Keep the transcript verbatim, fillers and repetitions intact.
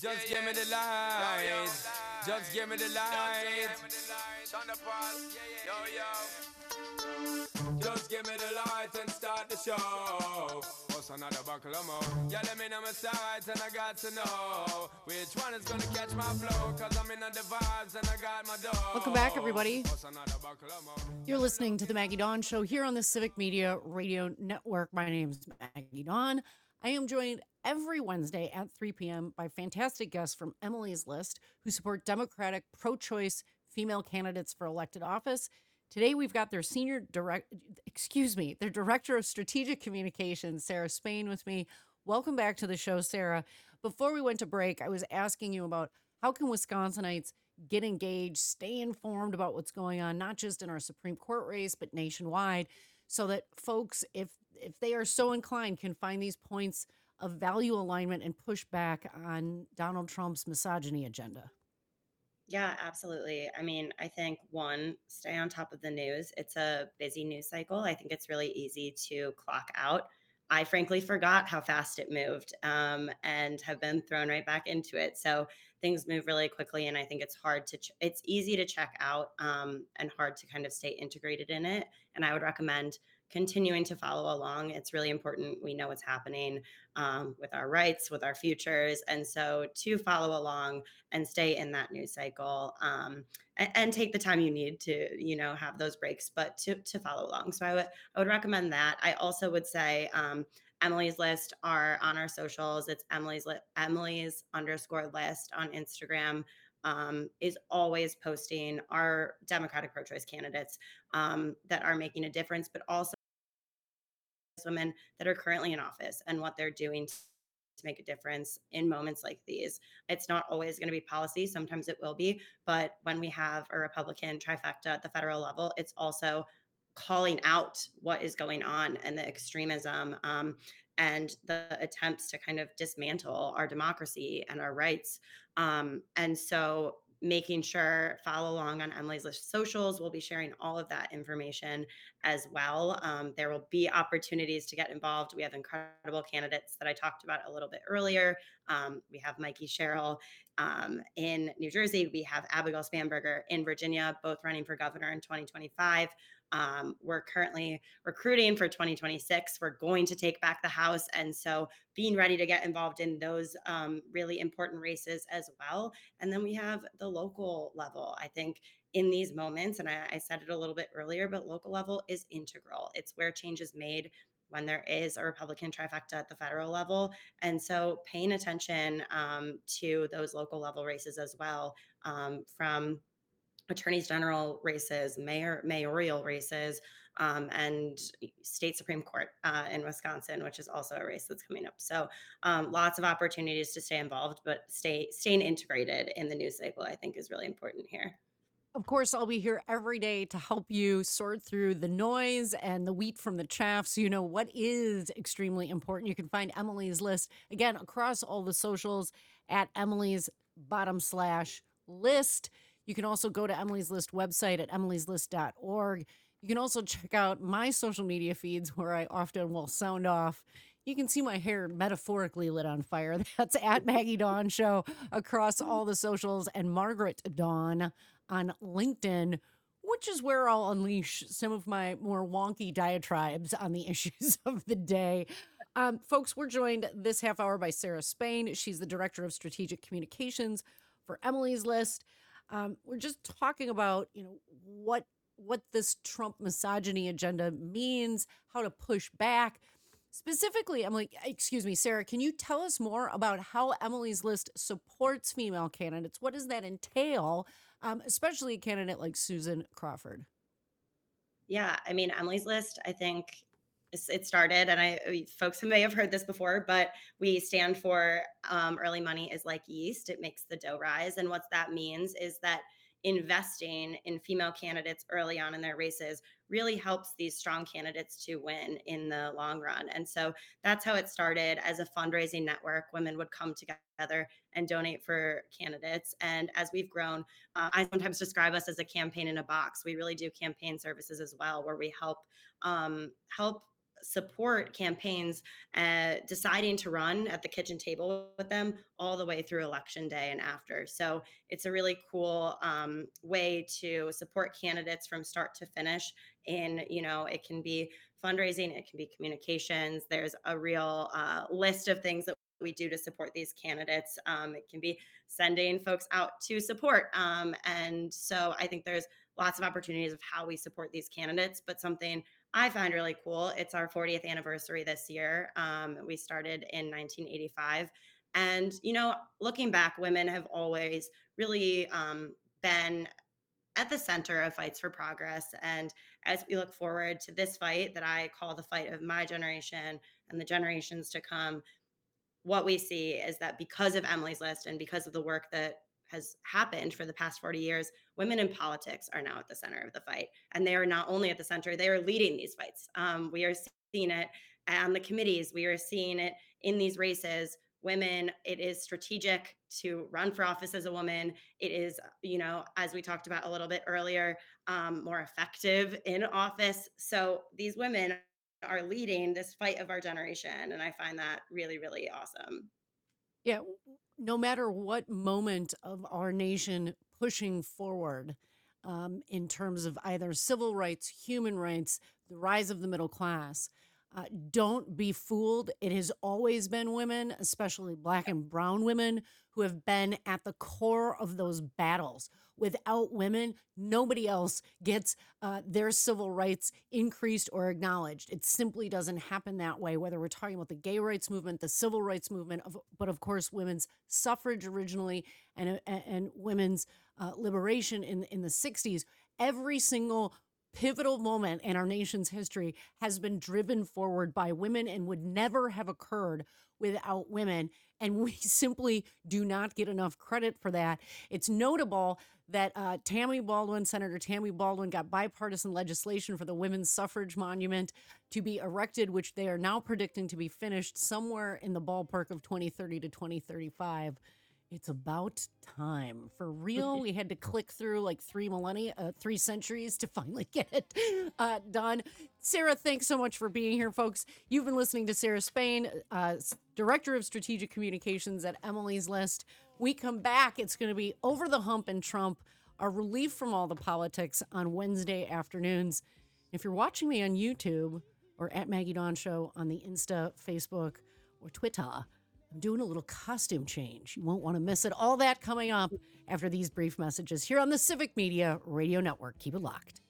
Just give me the light. Just give me the light. Yo, yo. Just give me the light and start the show. What's another buckle of more? Yeah, let me know my sides and I got to know which one is gonna catch my flow. Cause I'm in the vibes and I got my dough. Welcome back, everybody. What's another buckle of more? You're listening to the Maggie Dawn Show here on the Civic Media Radio Network. My name is Maggie Dawn. I am joined every Wednesday at three p.m. by fantastic guests from Emily's List who support Democratic pro-choice female candidates for elected office. Today, we've got their senior direct, excuse me, their director of strategic communications, Sarah Spain, with me. Welcome back to the show, Sarah. Before we went to break, I was asking you about how can Wisconsinites get engaged, stay informed about what's going on, not just in our Supreme Court race, but nationwide, so that folks, if if they are so inclined, can find these points of value alignment and push back on Donald Trump's misogyny agenda. Yeah, absolutely. I mean, I think one, stay on top of the news. It's a busy news cycle. I think it's really easy to clock out. I frankly forgot how fast it moved um, and have been thrown right back into it. So things move really quickly, and I think it's hard to. Ch- it's easy to check out um, and hard to kind of stay integrated in it. And I would recommend continuing to follow along. It's really important we know what's happening um, with our rights, with our futures, and so to follow along and stay in that news cycle um, and, and take the time you need to, you know, have those breaks, but to, to follow along. So I would, I would recommend that. I also would say um, Emily's List are on our socials. It's Emily's, li- Emily's underscore list on Instagram. Um, is always posting our Democratic pro-choice candidates um, that are making a difference, but also women that are currently in office and what they're doing to make a difference in moments like these. It's not always going to be policy, sometimes it will be, but when we have a Republican trifecta at the federal level, it's also calling out what is going on and the extremism um, and the attempts to kind of dismantle our democracy and our rights. Um, and so making sure follow along on Emily's List socials. We'll be sharing all of that information as well. Um, there will be opportunities to get involved. We have incredible candidates that I talked about a little bit earlier. Um, we have Mikey Sherrill um, in New Jersey. We have Abigail Spanberger in Virginia, both running for governor in twenty twenty-five. Um, we're currently recruiting for twenty twenty-six. We're going to take back the House. And so being ready to get involved in those um, really important races as well. And then we have the local level. I think in these moments, and I, I said it a little bit earlier, but local level is integral. It's where change is made when there is a Republican trifecta at the federal level. And so paying attention um, to those local level races as well, um, from attorneys general races, mayor mayoral races, um, and state Supreme Court uh, in Wisconsin, which is also a race that's coming up. So um, lots of opportunities to stay involved, but stay staying integrated in the news cycle, I think, is really important here. Of course, I'll be here every day to help you sort through the noise and the wheat from the chaff so you know what is extremely important. You can find Emily's List, again, across all the socials at Emily's bottom slash list. You can also go to Emily's List website at emilys list dot org. You can also check out my social media feeds where I often will sound off. You can see my hair metaphorically lit on fire. That's at Maggie Dawn Show across all the socials, and Margaret Dawn on LinkedIn, which is where I'll unleash some of my more wonky diatribes on the issues of the day. Um, folks, we're joined this half hour by Sarah Spain. She's the Director of Strategic Communications for Emily's List. Um, we're just talking about, you know, what what this Trump misogyny agenda means, how to push back. Specifically, Emily, excuse me, Sarah, can you tell us more about how Emily's List supports female candidates? What does that entail, um, especially a candidate like Susan Crawford? Yeah, I mean, Emily's List, I think it's- it started, and I uh, folks may have heard this before, but we stand for um, early money is like yeast; it makes the dough rise. And what that means is that investing in female candidates early on in their races really helps these strong candidates to win in the long run. And so that's how it started as a fundraising network. Women would come together and donate for candidates. And as we've grown, uh, I sometimes describe us as a campaign in a box. We really do campaign services as well, where we help um, help support campaigns, uh, deciding to run at the kitchen table with them all the way through election day and after. So it's a really cool um, way to support candidates from start to finish. In, you know, it can be fundraising, it can be communications. There's a real uh, list of things that we do to support these candidates. Um, it can be sending folks out to support. Um, and so I think there's lots of opportunities of how we support these candidates, but something I find really cool. It's our fortieth anniversary this year. Um, we started in nineteen eighty-five. And, you know, looking back, women have always really um, been at the center of fights for progress. And as we look forward to this fight that I call the fight of my generation and the generations to come, what we see is that because of Emily's List and because of the work that has happened for the past forty years, women in politics are now at the center of the fight. And they are not only at the center, they are leading these fights. Um, we are seeing it on the committees, we are seeing it in these races. Women, it is strategic to run for office as a woman. It is, you know, as we talked about a little bit earlier, um, more effective in office. So these women are leading this fight of our generation. And I find that really, really awesome. Yeah, w- no matter what moment of our nation pushing forward um, in terms of either civil rights, human rights, the rise of the middle class, uh, don't be fooled. It has always been women, especially Black and brown women, who have been at the core of those battles. Without women, nobody else gets uh, their civil rights increased or acknowledged. It simply doesn't happen that way, whether we're talking about the gay rights movement, the civil rights movement, of, but of course, women's suffrage originally and, and, and women's uh, liberation in, in the sixties. Every single pivotal moment in our nation's history has been driven forward by women and would never have occurred without women. And we simply do not get enough credit for that. It's notable that uh, Tammy Baldwin, Senator Tammy Baldwin, got bipartisan legislation for the women's suffrage monument to be erected, which they are now predicting to be finished somewhere in the ballpark of twenty thirty to twenty thirty-five. It's about time. For real, we had to click through like three millennia, uh, three centuries to finally get it uh, done. Sarah, thanks so much for being here, folks. You've been listening to Sarah Spain, uh, Director of Strategic Communications at Emily's List. We come back, it's going to be Over the Hump and Trump, a relief from all the politics on Wednesday afternoons. If you're watching me on YouTube or at Maggie Dawn Show on the Insta, Facebook, or Twitter, I'm doing a little costume change. You won't want to miss it. All that coming up after these brief messages here on the Civic Media Radio Network. Keep it locked.